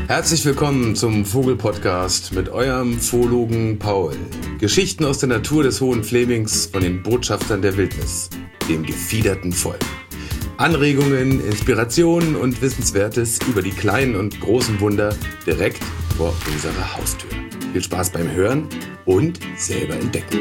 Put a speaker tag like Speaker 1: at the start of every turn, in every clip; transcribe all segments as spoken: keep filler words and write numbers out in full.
Speaker 1: Herzlich willkommen zum Vogel-Podcast mit eurem Zoologen Paul. Geschichten aus der Natur des Hohen Flemings von den Botschaftern der Wildnis, dem gefiederten Volk. Anregungen, Inspirationen und Wissenswertes über die kleinen und großen Wunder direkt vor unserer Haustür. Viel Spaß beim Hören und selber entdecken.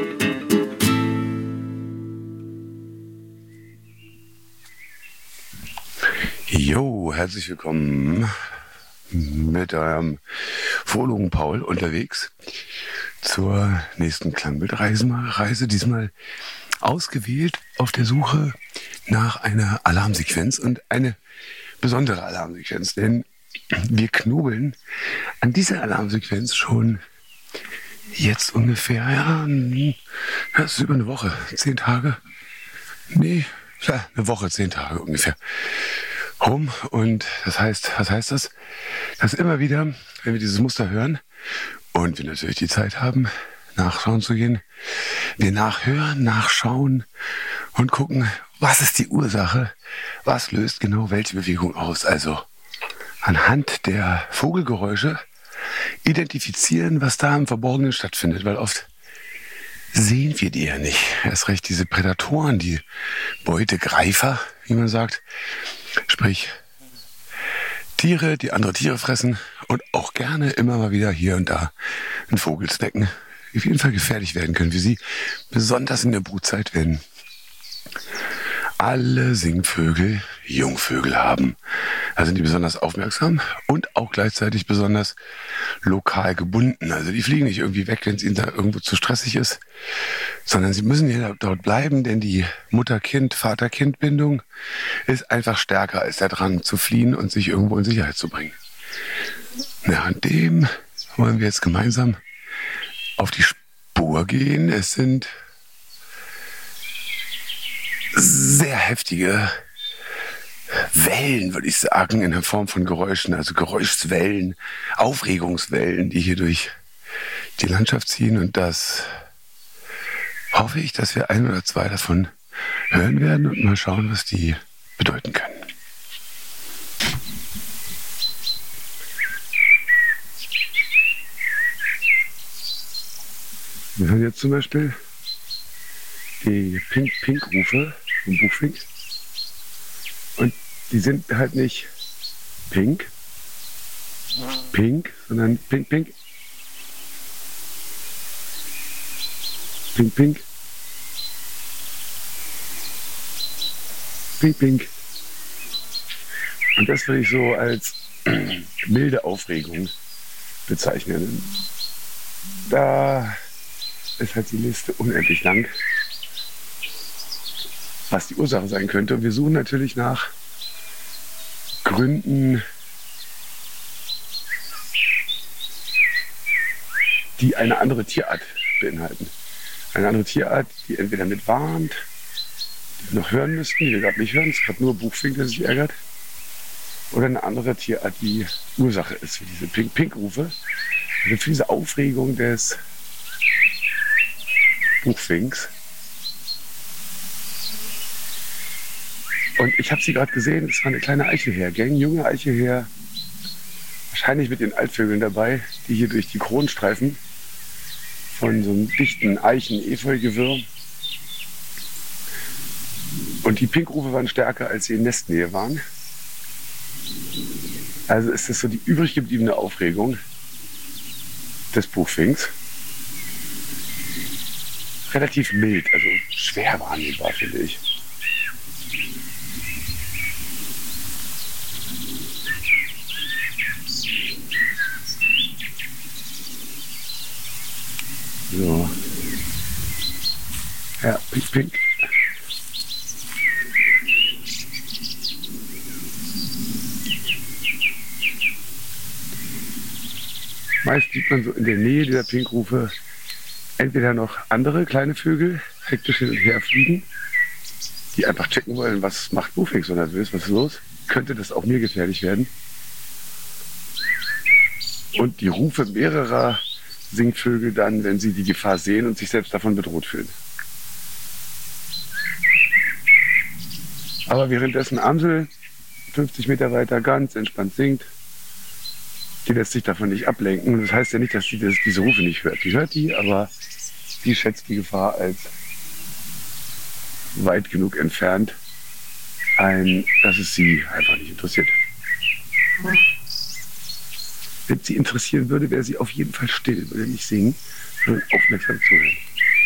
Speaker 2: Jo, herzlich willkommen mit eurem Zoologen Paul unterwegs zur nächsten Klangbildreise, Reise, diesmal ausgewählt auf der Suche nach einer Alarmsequenz und eine besondere Alarmsequenz, denn wir knobeln an dieser Alarmsequenz schon jetzt ungefähr, ja, das ist über eine Woche, zehn Tage, nee, ja, eine Woche, zehn Tage ungefähr rum. Und das heißt, was heißt das? Dass immer wieder, wenn wir dieses Muster hören und wir natürlich die Zeit haben, nachschauen zu gehen, wir nachhören, nachschauen und gucken, was ist die Ursache, was löst genau welche Bewegung aus. Also anhand der Vogelgeräusche identifizieren, was da im Verborgenen stattfindet, weil oft sehen wir die ja nicht. Erst recht diese Prädatoren, die Beutegreifer, wie man sagt, sprich Tiere, die andere Tiere fressen und auch gerne immer mal wieder hier und da einen Vogel snacken, die auf jeden Fall gefährlich werden können für sie, besonders in der Brutzeit, wenn alle Singvögel Jungvögel haben. Da sind die besonders aufmerksam und auch gleichzeitig besonders lokal gebunden. Also die fliegen nicht irgendwie weg, wenn es ihnen da irgendwo zu stressig ist, sondern sie müssen hier dort bleiben, denn die Mutter-Kind-, Vater-Kind-Bindung ist einfach stärker als der Drang zu fliehen und sich irgendwo in Sicherheit zu bringen. Ja, und dem wollen wir jetzt gemeinsam auf die Spur gehen. Es sind sehr heftige Wellen, würde ich sagen, in der Form von Geräuschen, also Geräuschwellen, Aufregungswellen, die hier durch die Landschaft ziehen. Und das hoffe ich, dass wir ein oder zwei davon hören werden und mal schauen, was die bedeuten können. Wir hören jetzt zum Beispiel die Pink-Pink-Rufe vom Buchfink. Und die sind halt nicht pink, pink, sondern pink, pink, pink, pink, pink, pink. Und das würde ich so als milde Aufregung bezeichnen. Da ist halt die Liste unendlich lang, was die Ursache sein könnte. Und wir suchen natürlich nach Gründen, die eine andere Tierart beinhalten. Eine andere Tierart, die entweder mit warnt, die wir noch hören müssten, die wir gerade nicht hören, es ist gerade nur Buchfink, der sich ärgert, oder eine andere Tierart, die Ursache ist für diese Pink-Pink-Rufe, also für diese Aufregung des Buchfinks. Und ich habe sie gerade gesehen, es war eine kleine Eichelhäher-Gang, junge Eichelhäher, wahrscheinlich mit den Altvögeln dabei, die hier durch die Kronen streifen, von so einem dichten Eichen-Efeu-Gewirr. Und die Pinkrufe waren stärker, als sie in Nestnähe waren. Also ist das so die übrig gebliebene Aufregung des Buchfinks. Relativ mild, also schwer wahrnehmbar, finde ich. So. Ja, pink, pink. Meist sieht man so in der Nähe dieser Pinkrufe entweder noch andere kleine Vögel hektisch hin und her fliegen, die einfach checken wollen, was macht Buchfink so nervös, was ist los? Könnte das auch mir gefährlich werden? Und die Rufe mehrerer Singvögel dann, wenn sie die Gefahr sehen und sich selbst davon bedroht fühlen. Aber währenddessen Amsel fünfzig Meter weiter ganz entspannt singt Die lässt sich davon nicht ablenken. Das heißt ja nicht, dass sie das, diese Rufe nicht hört. Die hört die, aber die schätzt die Gefahr als weit genug entfernt ein, dass es sie einfach nicht interessiert. Wenn sie interessieren würde, wäre sie auf jeden Fall still, würde nicht singen, sondern aufmerksam zuhören.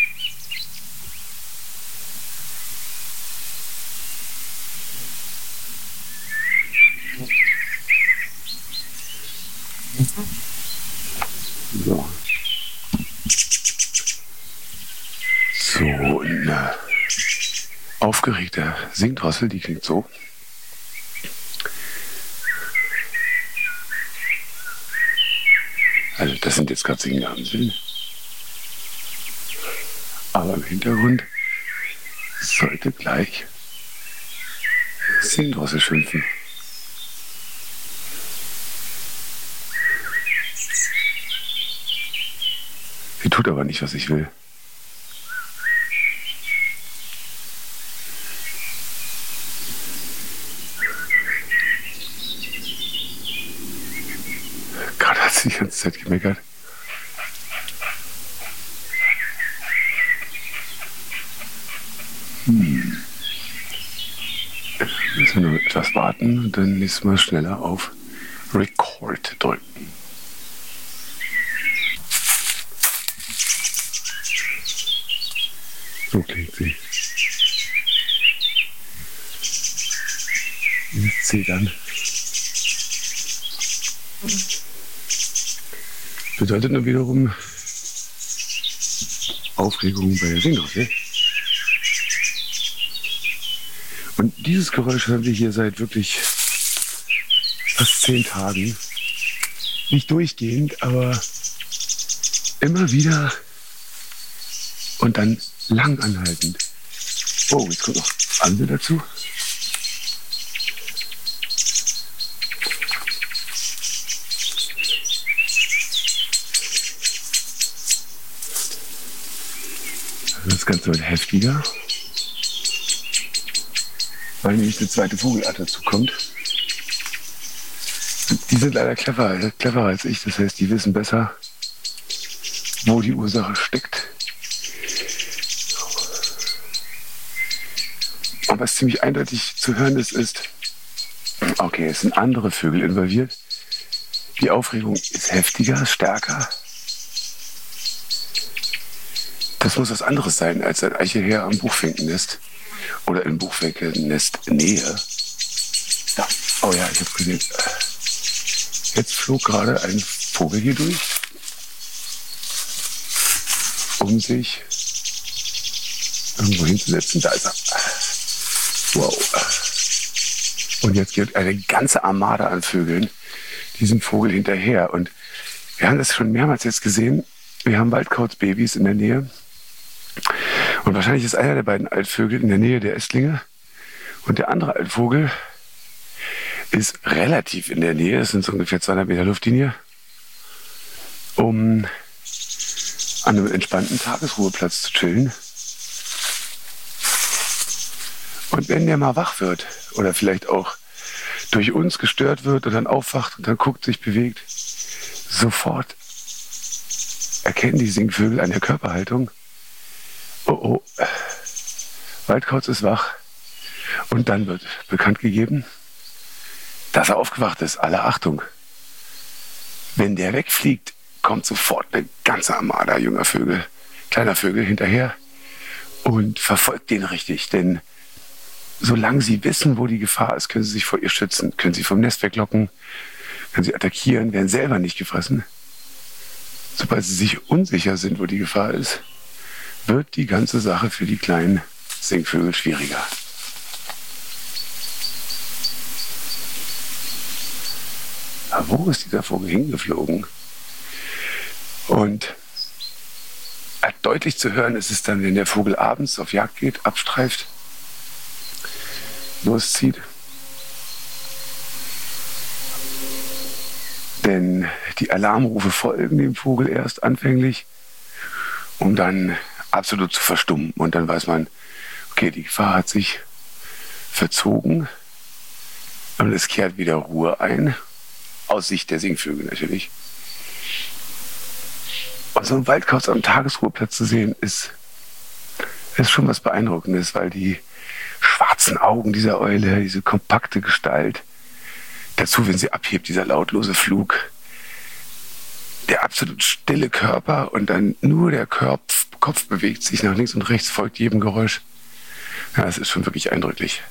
Speaker 2: So. So, eine aufgeregte Singdrossel, die klingt so. Also das sind jetzt gerade Singamseln. Aber im Hintergrund sollte gleich Singdrossel schimpfen. Sie tut aber nicht, was ich will. Gerade hat sie die ganze Zeit gemeckert. Hm. Müssen wir nur etwas warten und dann nächstes Mal schneller auf Record drücken. So klingt sie. Jetzt sie dann. Bedeutet nur wiederum Aufregung bei der Singdrossel. Und dieses Geräusch hören wir hier seit wirklich fast zehn Tagen. Nicht durchgehend, aber immer wieder und dann lang anhaltend. Oh, jetzt kommt noch Amsel dazu. Das Ganze wird heftiger, weil nämlich eine zweite Vogelart dazu kommt. Die sind leider clever, cleverer als ich, das heißt, die wissen besser, wo die Ursache steckt. Und was ziemlich eindeutig zu hören ist, ist, okay, es sind andere Vögel involviert. Die Aufregung ist heftiger, stärker. Das muss was anderes sein als ein Eichelherr am Buchfinkennest oder im Buchfinkennest-Nähe. Ja. Oh ja, ich habe gesehen. Jetzt flog gerade ein Vogel hier durch, um sich irgendwo hinzusetzen. Da ist er. Wow. Und jetzt geht eine ganze Armada an Vögeln diesem Vogel hinterher. Und wir haben das schon mehrmals jetzt gesehen. Wir haben Waldkauzbabys in der Nähe. Und wahrscheinlich ist einer der beiden Altvögel in der Nähe der Ästlinge. Und der andere Altvogel ist relativ in der Nähe. Es sind so ungefähr zweihundert Meter Luftlinie. Um an einem entspannten Tagesruheplatz zu chillen. Und wenn der mal wach wird oder vielleicht auch durch uns gestört wird und dann aufwacht und dann guckt, sich bewegt, sofort erkennen die Singvögel an der Körperhaltung, oh oh, Waldkauz ist wach. Und dann wird bekannt gegeben, dass er aufgewacht ist. Alle Achtung. Wenn der wegfliegt, kommt sofort eine ganze Armada junger Vögel, kleiner Vögel hinterher und verfolgt den richtig. Denn solange sie wissen, wo die Gefahr ist, können sie sich vor ihr schützen, können sie vom Nest weglocken, können sie attackieren, werden selber nicht gefressen. Sobald sie sich unsicher sind, wo die Gefahr ist, wird die ganze Sache für die kleinen Singvögel schwieriger. Aber wo ist dieser Vogel hingeflogen? Und deutlich zu hören ist es dann, wenn der Vogel abends auf Jagd geht, abstreift, loszieht. Denn die Alarmrufe folgen dem Vogel erst anfänglich, um dann absolut zu verstummen. Und dann weiß man, okay, die Gefahr hat sich verzogen und es kehrt wieder Ruhe ein, aus Sicht der Singvögel natürlich. Und so einen Waldkauz am Tagesruheplatz zu sehen, ist, ist schon was Beeindruckendes, weil die schwarzen Augen dieser Eule, diese kompakte Gestalt, dazu, wenn sie abhebt, dieser lautlose Flug, der absolut stille Körper und dann nur der Kopf, Kopf bewegt sich nach links und rechts, folgt jedem Geräusch. Ja, es ist schon wirklich eindrücklich.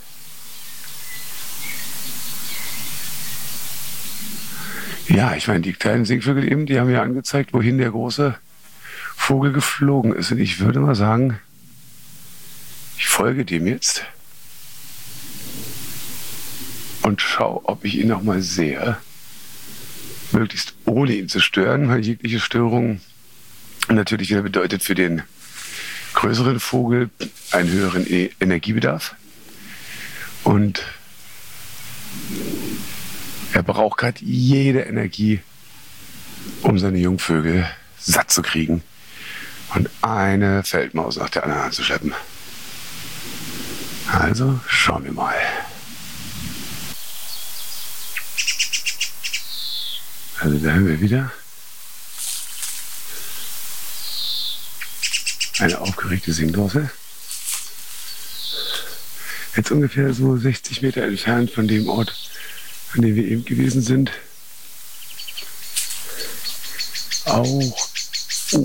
Speaker 2: Ja, ich meine, die kleinen Singvögel eben, die haben ja angezeigt, wohin der große Vogel geflogen ist. Und ich würde mal sagen, ich folge dem jetzt und schaue, ob ich ihn noch mal sehe. Möglichst ohne ihn zu stören, weil jegliche Störung natürlich wieder bedeutet für den größeren Vogel einen höheren e- Energiebedarf. Und er braucht gerade jede Energie, um seine Jungvögel satt zu kriegen und eine Feldmaus nach der anderen anzuschleppen. Also schauen wir mal. Also da haben wir wieder eine aufgeregte Singdrossel. Jetzt ungefähr so sechzig Meter entfernt von dem Ort, an dem wir eben gewesen sind. Auch, oh,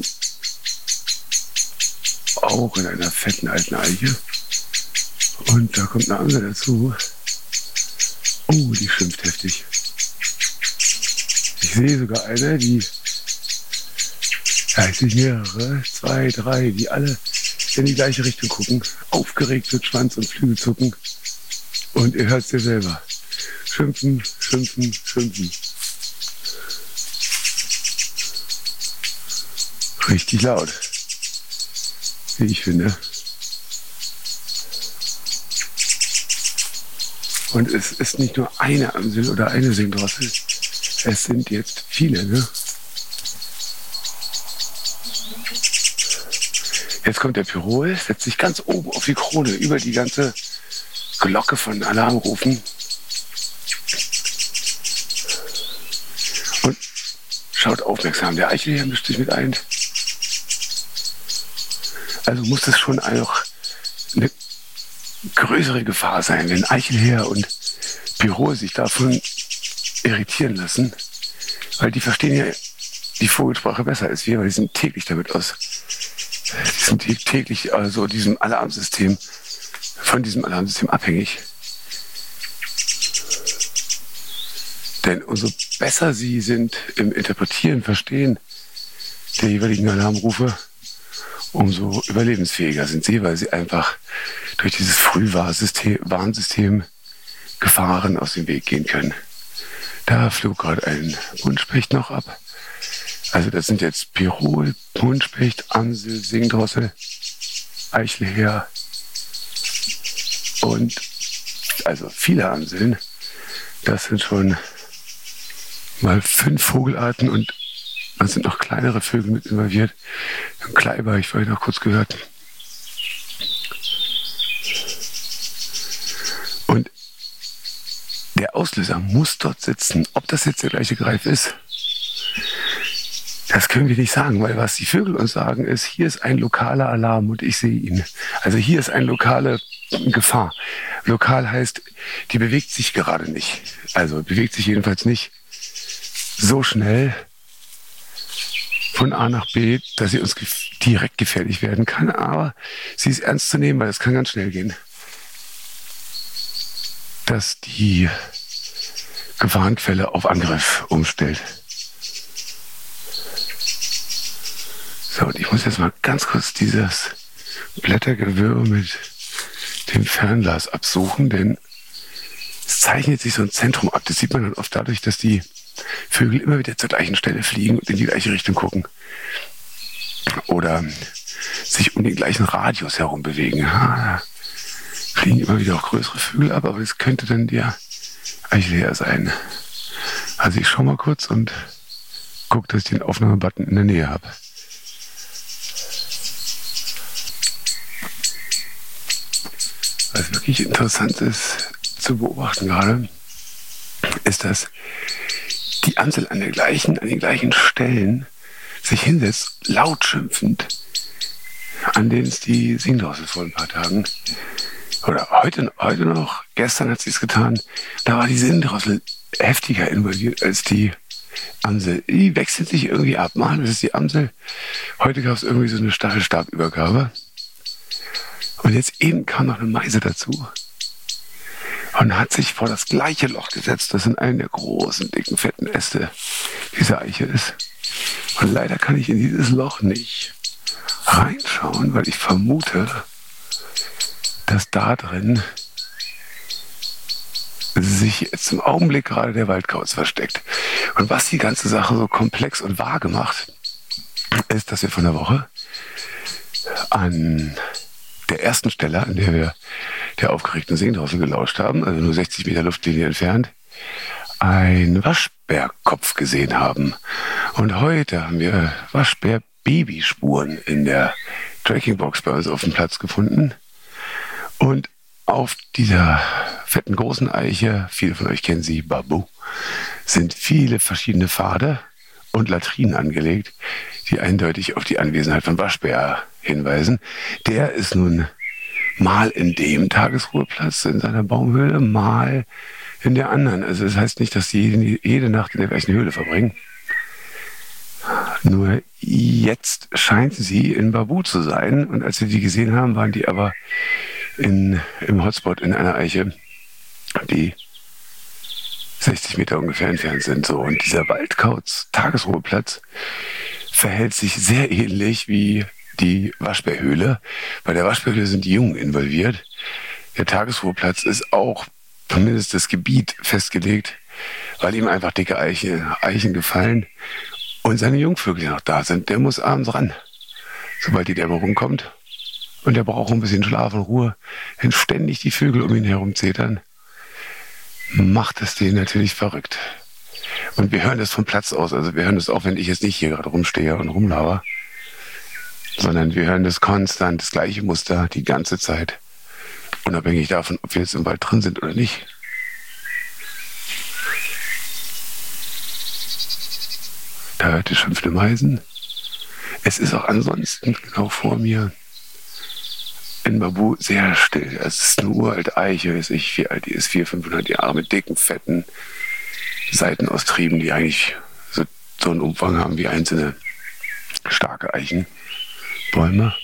Speaker 2: auch in einer fetten alten Eiche. Und da kommt eine andere dazu. Oh, die schimpft heftig. Ich sehe sogar eine, die, ja, ich sehe mehrere, zwei, drei, die alle in die gleiche Richtung gucken, aufgeregt mit Schwanz und Flügel zucken. Und ihr hört es ja selber. Schimpfen, schimpfen, schimpfen. Richtig laut, wie ich finde. Und es ist nicht nur eine Amsel oder eine Singdrossel. Es sind jetzt viele, ne? Jetzt kommt der Pirol, setzt sich ganz oben auf die Krone, über die ganze Glocke von Alarmrufen. Und schaut aufmerksam, der Eichelherr mischt sich mit ein. Also muss es schon auch eine größere Gefahr sein, wenn Eichelherr und Pirol sich davon irritieren lassen, weil die verstehen ja die Vogelsprache besser als wir, weil die sind täglich damit aus, die sind täglich also diesem Alarmsystem, von diesem Alarmsystem abhängig. Denn umso besser sie sind im Interpretieren, Verstehen der jeweiligen Alarmrufe, umso überlebensfähiger sind sie, weil sie einfach durch dieses Frühwarnsystem Gefahren aus dem Weg gehen können. Da flog gerade ein Buntspecht noch ab. Also das sind jetzt Pirol, Buntspecht, Amsel, Singdrossel, Eichelherr und also viele Amseln. Das sind schon mal fünf Vogelarten und dann sind noch kleinere Vögel mit involviert. Ein Kleiber habe ich vorhin noch kurz gehört. Und der Auslöser muss dort sitzen. Ob das jetzt der gleiche Greif ist, das können wir nicht sagen, weil was die Vögel uns sagen ist, hier ist ein lokaler Alarm und ich sehe ihn. Also hier ist eine lokale Gefahr. Lokal heißt, die bewegt sich gerade nicht. Also bewegt sich jedenfalls nicht so schnell von A nach B, dass sie uns gef- direkt gefährlich werden kann. Aber sie ist ernst zu nehmen, weil es kann ganz schnell gehen, dass die Gefahrenquelle auf Angriff umstellt. So, und ich muss jetzt mal ganz kurz dieses Blättergewirr mit dem Fernglas absuchen, denn es zeichnet sich so ein Zentrum ab. Das sieht man dann oft dadurch, dass die Vögel immer wieder zur gleichen Stelle fliegen und in die gleiche Richtung gucken. Oder sich um den gleichen Radius herum bewegen. Ja, da fliegen immer wieder auch größere Vögel ab, aber es könnte dann der Eichelherr sein. Also ich schaue mal kurz und gucke, dass ich den Aufnahmebutton in der Nähe habe. Was wirklich interessant ist zu beobachten gerade, ist, dass die Amsel an der gleichen, an den gleichen Stellen sich hinsetzt, laut schimpfend, an denen es die Singdrossel vor ein paar Tagen, oder heute, heute noch, gestern hat sie es getan, da war die Singdrossel heftiger involviert als die Amsel. Die wechselt sich irgendwie ab. Mal ist es die Amsel. Heute gab es irgendwie so eine Stachelstabübergabe. Und jetzt eben kam noch eine Meise dazu und hat sich vor das gleiche Loch gesetzt, das in einem der großen, dicken, fetten Äste dieser Eiche ist. Und leider kann ich in dieses Loch nicht reinschauen, weil ich vermute, dass da drin sich jetzt im Augenblick gerade der Waldkauz versteckt. Und was die ganze Sache so komplex und vage macht, ist, dass wir von der Woche an der ersten Stelle, an der wir der aufgeregten Singdrossel gelauscht haben, also nur sechzig Meter Luftlinie entfernt, einen Waschbärkopf gesehen haben. Und heute haben wir Waschbär-Babyspuren in der Trackingbox bei uns auf dem Platz gefunden. Und auf dieser fetten großen Eiche, viele von euch kennen sie, Babu, sind viele verschiedene Pfade und Latrinen angelegt, die eindeutig auf die Anwesenheit von Waschbär hinweisen. Der ist nun mal in dem Tagesruheplatz in seiner Baumhöhle, mal in der anderen. Also das heißt nicht, dass sie jede Nacht in der gleichen Höhle verbringen. Nur jetzt scheint sie in Babu zu sein. Und als wir die gesehen haben, waren die aber in, im Hotspot in einer Eiche, die sechzig Meter ungefähr entfernt sind. So. Und dieser Waldkauz Tagesruheplatz verhält sich sehr ähnlich wie die Waschbärhöhle. Bei der Waschbärhöhle sind die Jungen involviert. Der Tagesruheplatz ist auch zumindest das Gebiet festgelegt, weil ihm einfach dicke Eiche, Eichen gefallen und seine Jungvögel noch da sind. Der muss abends ran, sobald die Dämmerung kommt. Und der braucht ein bisschen Schlaf und Ruhe. Wenn ständig die Vögel um ihn herum zetern, macht es den natürlich verrückt. Und wir hören das vom Platz aus. Also wir hören das auch, wenn ich jetzt nicht hier gerade rumstehe und rumlaber, sondern wir hören das konstant, das gleiche Muster die ganze Zeit. Unabhängig davon, ob wir jetzt im Wald drin sind oder nicht. Da hört ihr schimpfende Meisen. Es ist auch ansonsten genau vor mir in Babu sehr still. Es ist eine uralte Eiche, weiß ich, wie alt die ist, vierhundert, fünfhundert Jahre, mit dicken, fetten Seitenaustrieben, die eigentlich so, so einen Umfang haben wie einzelne starke Eichenbäume.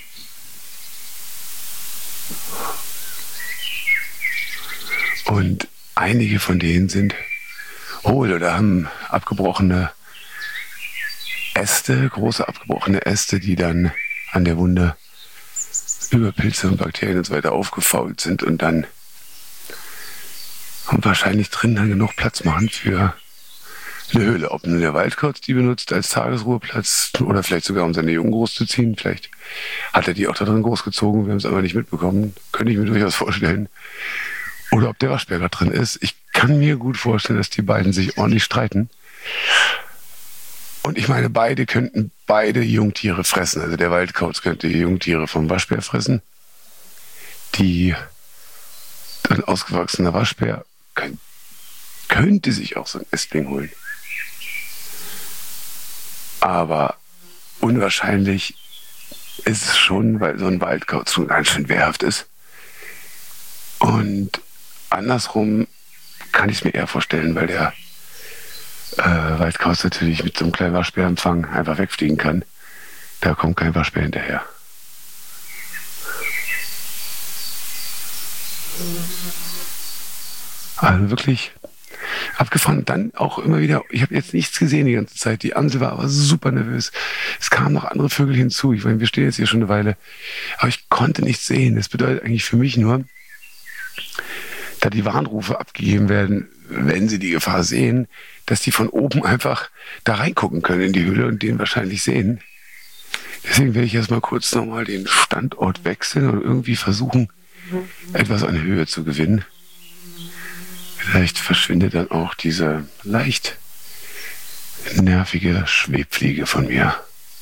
Speaker 2: Und einige von denen sind hohl oder haben abgebrochene Äste, große abgebrochene Äste, die dann an der Wunde über Pilze und Bakterien und so weiter aufgefault sind und dann wahrscheinlich drin dann genug Platz machen für eine Höhle. Ob nur der Waldkauz die benutzt als Tagesruheplatz oder vielleicht sogar um seine Jungen großzuziehen. Vielleicht hat er die auch da drin großgezogen, wir haben es aber nicht mitbekommen. Könnte ich mir durchaus vorstellen. Oder ob der Waschbär da drin ist. Ich kann mir gut vorstellen, dass die beiden sich ordentlich streiten. Und ich meine, beide könnten beide Jungtiere fressen. Also der Waldkauz könnte die Jungtiere vom Waschbär fressen. Die ein ausgewachsener Waschbär kann, könnte sich auch so ein Ästling holen. Aber unwahrscheinlich ist es schon, weil so ein Waldkauz schon ganz schön wehrhaft ist. Und andersrum kann ich es mir eher vorstellen, weil der äh, Waldkauz natürlich mit so einem kleinen Waschbärempfang einfach wegfliegen kann. Da kommt kein Waschbär hinterher. Also wirklich abgefahren. Dann auch immer wieder, ich habe jetzt nichts gesehen die ganze Zeit. Die Amsel war aber super nervös. Es kamen noch andere Vögel hinzu. Ich meine, wir stehen jetzt hier schon eine Weile. Aber ich konnte nichts sehen. Das bedeutet eigentlich für mich nur, da die Warnrufe abgegeben werden, wenn sie die Gefahr sehen, dass die von oben einfach da reingucken können in die Höhle und den wahrscheinlich sehen. Deswegen werde ich erstmal kurz nochmal den Standort wechseln und irgendwie versuchen, etwas an Höhe zu gewinnen. Vielleicht verschwindet dann auch diese leicht nervige Schwebfliege von mir.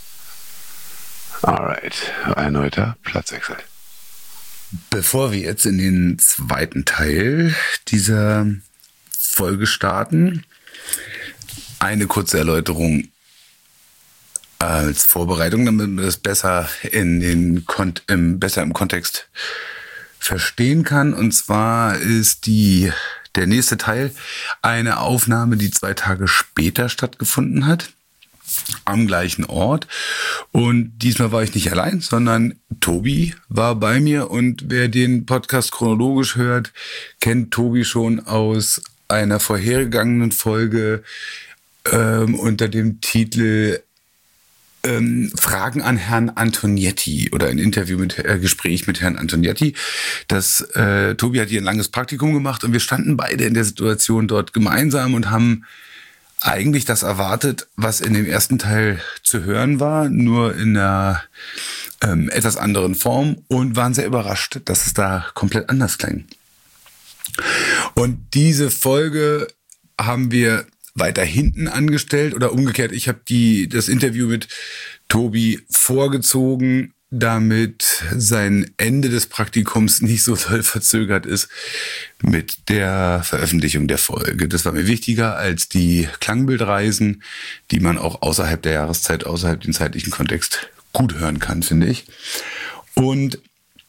Speaker 2: Alright, erneuter Platzwechsel.
Speaker 3: Bevor wir jetzt in den zweiten Teil dieser Folge starten, eine kurze Erläuterung als Vorbereitung, damit man das besser in den Kon- im, besser im Kontext verstehen kann. Und zwar ist die der nächste Teil eine Aufnahme, die zwei Tage später stattgefunden hat, am gleichen Ort. Und diesmal war ich nicht allein, sondern Tobi war bei mir. Und wer den Podcast chronologisch hört, kennt Tobi schon aus einer vorhergegangenen Folge ähm, unter dem Titel Ähm, Fragen an Herrn Antonietti oder ein Interview mit äh, Gespräch mit Herrn Antonietti. Das äh, Tobi hat hier ein langes Praktikum gemacht und wir standen beide in der Situation dort gemeinsam und haben eigentlich das erwartet, was in dem ersten Teil zu hören war, nur in einer ähm, etwas anderen Form, und waren sehr überrascht, dass es da komplett anders klang. Und diese Folge haben wir weiter hinten angestellt oder umgekehrt. Ich habe die das Interview mit Tobi vorgezogen, damit sein Ende des Praktikums nicht so doll verzögert ist mit der Veröffentlichung der Folge. Das war mir wichtiger als die Klangbildreisen, die man auch außerhalb der Jahreszeit, außerhalb dem zeitlichen Kontext gut hören kann, finde ich. Und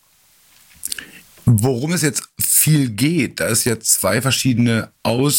Speaker 3: worum es jetzt viel geht, da es ja zwei verschiedene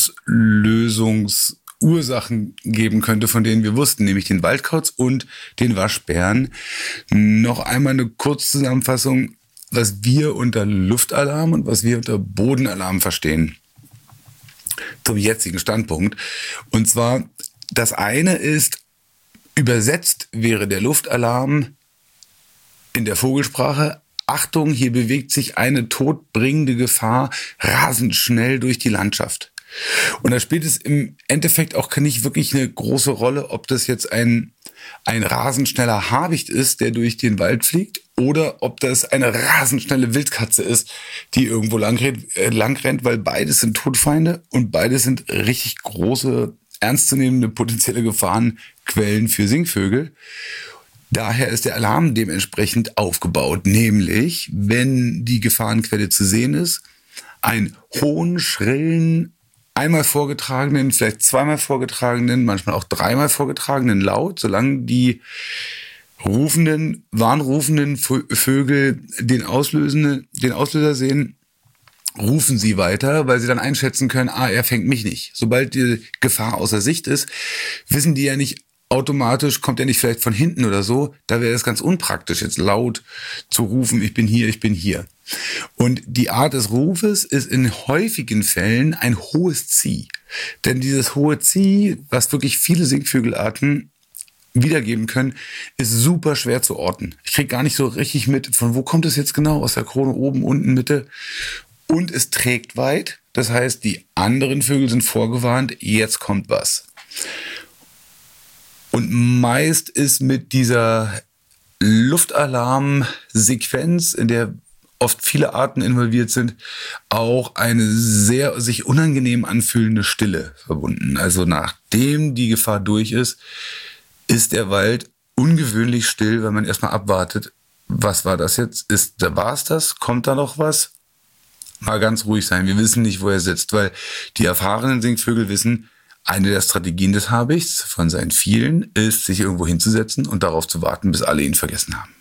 Speaker 3: Auslösungsursachen geben könnte, von denen wir wussten, nämlich den Waldkauz und den Waschbären. Noch einmal eine Kurzzusammenfassung, was wir unter Luftalarm und was wir unter Bodenalarm verstehen. Zum jetzigen Standpunkt. Und zwar, das eine ist, übersetzt wäre der Luftalarm in der Vogelsprache: Achtung, hier bewegt sich eine todbringende Gefahr rasend schnell durch die Landschaft. Und da spielt es im Endeffekt auch nicht wirklich eine große Rolle, ob das jetzt ein, ein rasend schneller Habicht ist, der durch den Wald fliegt, oder ob das eine rasend schnelle Wildkatze ist, die irgendwo lang rennt, äh, lang rennt, weil beides sind Todfeinde und beides sind richtig große, ernstzunehmende potenzielle Gefahrenquellen für Singvögel. Daher ist der Alarm dementsprechend aufgebaut, nämlich, wenn die Gefahrenquelle zu sehen ist, einen hohen, schrillen, einmal vorgetragenen, vielleicht zweimal vorgetragenen, manchmal auch dreimal vorgetragenen Laut, solange die rufenden, warnrufenden Vögel den Auslösenden, den Auslöser sehen, rufen sie weiter, weil sie dann einschätzen können, ah, er fängt mich nicht. Sobald die Gefahr außer Sicht ist, wissen die ja nicht, automatisch kommt er nicht vielleicht von hinten oder so. Da wäre es ganz unpraktisch, jetzt laut zu rufen, ich bin hier, ich bin hier. Und die Art des Rufes ist in häufigen Fällen ein hohes Zieh. Denn dieses hohe Zieh, was wirklich viele Singvögelarten wiedergeben können, ist super schwer zu orten. Ich kriege gar nicht so richtig mit, von wo kommt es jetzt genau, aus der Krone, oben, unten, Mitte. Und es trägt weit. Das heißt, die anderen Vögel sind vorgewarnt, jetzt kommt was. Und meist ist mit dieser Luftalarmsequenz, in der oft viele Arten involviert sind, auch eine sehr sich unangenehm anfühlende Stille verbunden. Also nachdem die Gefahr durch ist, ist der Wald ungewöhnlich still, weil man erstmal abwartet, was war das jetzt? Ist, war es das? Kommt da noch was? Mal ganz ruhig sein. Wir wissen nicht, wo er sitzt, weil die erfahrenen Singvögel wissen, eine der Strategien des Habichts von seinen vielen ist, sich irgendwo hinzusetzen und darauf zu warten, bis alle ihn vergessen haben.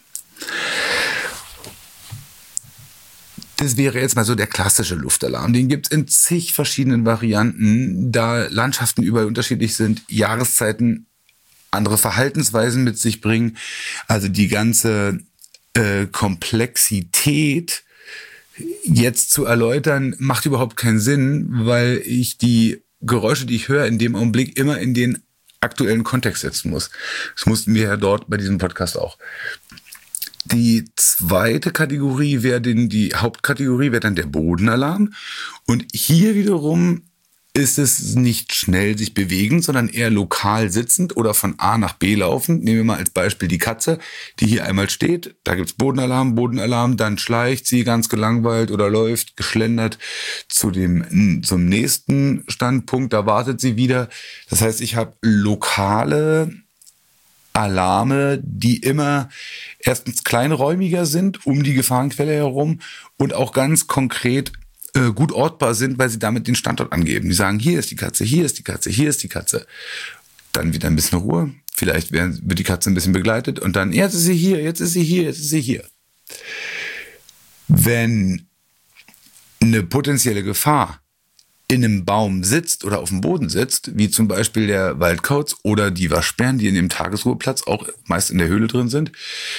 Speaker 3: Das wäre jetzt mal so der klassische Luftalarm. Den gibt es in zig verschiedenen Varianten, da Landschaften überall unterschiedlich sind, Jahreszeiten andere Verhaltensweisen mit sich bringen. Also die ganze äh, Komplexität jetzt zu erläutern, macht überhaupt keinen Sinn, weil ich die Geräusche, die ich höre, in dem Augenblick immer in den aktuellen Kontext setzen muss. Das mussten wir ja dort bei diesem Podcast auch. Die zweite Kategorie wäre denn, die Hauptkategorie wäre dann der Bodenalarm. Und hier wiederum ist es nicht schnell sich bewegend, sondern eher lokal sitzend oder von A nach B laufend. Nehmen wir mal als Beispiel die Katze, die hier einmal steht. Da gibt's Bodenalarm, Bodenalarm, dann schleicht sie ganz gelangweilt oder läuft geschlendert zu dem, zum nächsten Standpunkt. Da wartet sie wieder. Das heißt, ich habe lokale Alarme, die immer erstens kleinräumiger sind, um die Gefahrenquelle herum, und auch ganz konkret äh, gut ortbar sind, weil sie damit den Standort angeben. Die sagen, hier ist die Katze, hier ist die Katze, hier ist die Katze. Dann wieder ein bisschen Ruhe. Vielleicht werden, wird die Katze ein bisschen begleitet und dann, jetzt ist sie hier, jetzt ist sie hier, jetzt ist sie hier. Wenn eine potenzielle Gefahr in einem Baum sitzt oder auf dem Boden sitzt, wie zum Beispiel der Waldkauz oder die Waschbären, die in dem Tagesruheplatz auch meist in der Höhle drin sind,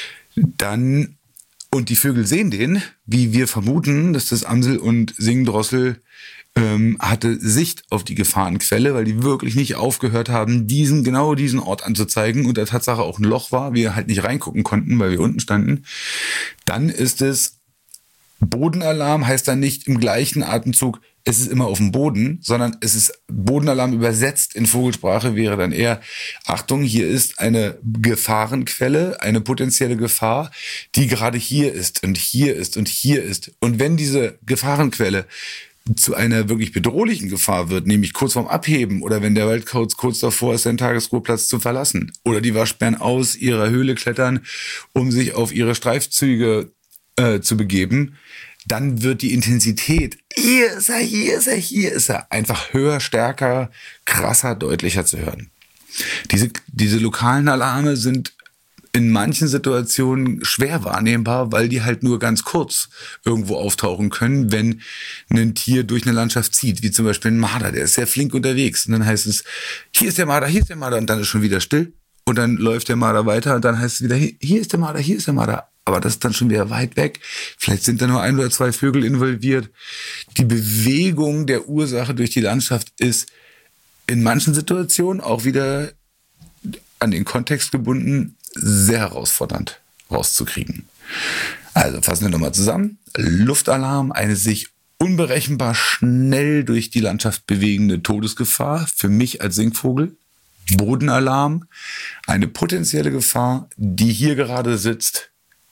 Speaker 3: dann, und die Vögel sehen den, wie wir vermuten, dass das Amsel und Singdrossel ähm, hatte Sicht auf die Gefahrenquelle, weil die wirklich nicht aufgehört haben, diesen, genau diesen Ort anzuzeigen und der Tatsache auch ein Loch war, wir halt nicht reingucken konnten, weil wir unten standen, dann ist es Bodenalarm, heißt dann nicht im gleichen Atemzug, es ist immer auf dem Boden, sondern es ist Bodenalarm übersetzt in Vogelsprache wäre dann eher, Achtung, hier ist eine Gefahrenquelle, eine potenzielle Gefahr, die gerade hier ist und hier ist und hier ist. Und wenn diese Gefahrenquelle zu einer wirklich bedrohlichen Gefahr wird, nämlich kurz vorm Abheben oder wenn der Waldkauz kurz davor ist, seinen Tagesruheplatz zu verlassen oder die Waschbären aus ihrer Höhle klettern, um sich auf ihre Streifzüge äh, zu begeben, dann wird die Intensität, hier ist er, hier ist er, hier ist er, einfach höher, stärker, krasser, deutlicher zu hören. Diese, diese lokalen Alarme sind in manchen Situationen schwer wahrnehmbar, weil die halt nur ganz kurz irgendwo auftauchen können, wenn ein Tier durch eine Landschaft zieht, wie zum Beispiel ein Marder, der ist sehr flink unterwegs. Und dann heißt es, hier ist der Marder, hier ist der Marder, und dann ist schon wieder still. Und dann läuft der Marder weiter und dann heißt es wieder, hier ist der Marder, hier ist der Marder. Aber das ist dann schon wieder weit weg. Vielleicht sind da nur ein oder zwei Vögel involviert. Die Bewegung der Ursache durch die Landschaft ist in manchen Situationen auch wieder an den Kontext gebunden, sehr herausfordernd rauszukriegen. Also fassen wir nochmal zusammen. Luftalarm, eine sich unberechenbar schnell durch die Landschaft bewegende Todesgefahr für mich als Singvogel. Bodenalarm, eine potenzielle Gefahr, die hier gerade sitzt.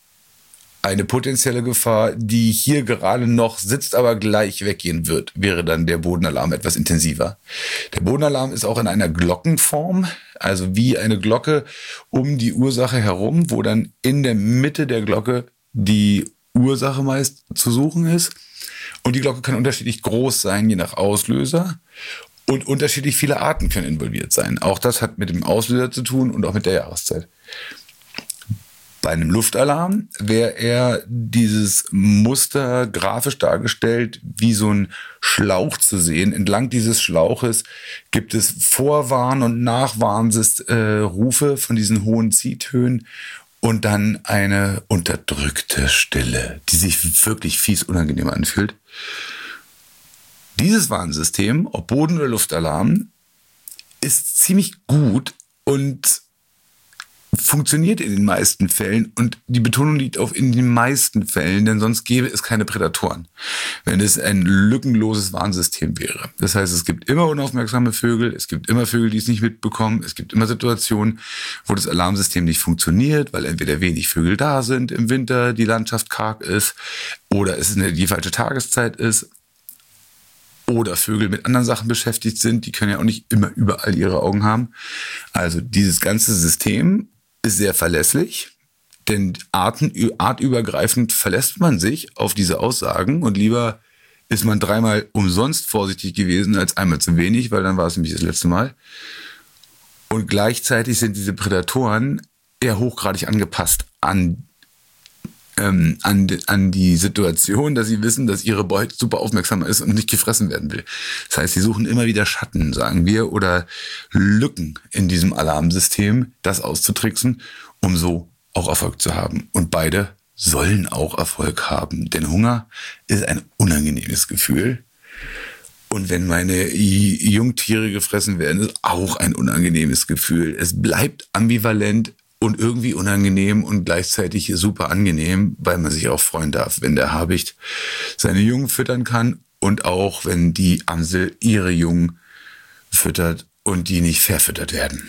Speaker 3: Eine potenzielle Gefahr, die hier gerade noch sitzt, aber gleich weggehen wird, wäre dann der Bodenalarm etwas intensiver. Der Bodenalarm ist auch in einer Glockenform, also wie eine Glocke um die Ursache herum, wo dann in der Mitte der Glocke die Ursache meist zu suchen ist. Und die Glocke kann unterschiedlich groß sein, je nach Auslöser. Und unterschiedlich viele Arten können involviert sein. Auch das hat mit dem Auslöser zu tun und auch mit der Jahreszeit. Bei einem Luftalarm wäre eher dieses Muster grafisch dargestellt, wie so ein Schlauch zu sehen. Entlang dieses Schlauches gibt es Vorwarn- und Nachwarnrufe äh, von diesen hohen Ziehtönen und dann eine unterdrückte Stille, die sich wirklich fies unangenehm anfühlt. Dieses Warnsystem, ob Boden- oder Luftalarm, ist ziemlich gut und funktioniert in den meisten Fällen, und die Betonung liegt auf in den meisten Fällen, denn sonst gäbe es keine Prädatoren, wenn es ein lückenloses Warnsystem wäre. Das heißt, es gibt immer unaufmerksame Vögel, es gibt immer Vögel, die es nicht mitbekommen, es gibt immer Situationen, wo das Alarmsystem nicht funktioniert, weil entweder wenig Vögel da sind im Winter, die Landschaft karg ist, oder es eine, die falsche Tageszeit ist, oder Vögel mit anderen Sachen beschäftigt sind, die können ja auch nicht immer überall ihre Augen haben. Also dieses ganze System ist sehr verlässlich, denn arten, artübergreifend verlässt man sich auf diese Aussagen und lieber ist man dreimal umsonst vorsichtig gewesen als einmal zu wenig, weil dann war es nämlich das letzte Mal. Und gleichzeitig sind diese Prädatoren eher hochgradig angepasst an ähm, an, an die Situation, dass sie wissen, dass ihre Beute super aufmerksam ist und nicht gefressen werden will. Das heißt, sie suchen immer wieder Schatten, sagen wir, oder Lücken in diesem Alarmsystem, das auszutricksen, um so auch Erfolg zu haben. Und beide sollen auch Erfolg haben, denn Hunger ist ein unangenehmes Gefühl. Und wenn meine Jungtiere gefressen werden, ist auch ein unangenehmes Gefühl. Es bleibt ambivalent und irgendwie unangenehm und gleichzeitig super angenehm, weil man sich auch freuen darf, wenn der Habicht seine Jungen füttern kann und auch wenn die Amsel ihre Jungen füttert und die nicht verfüttert werden.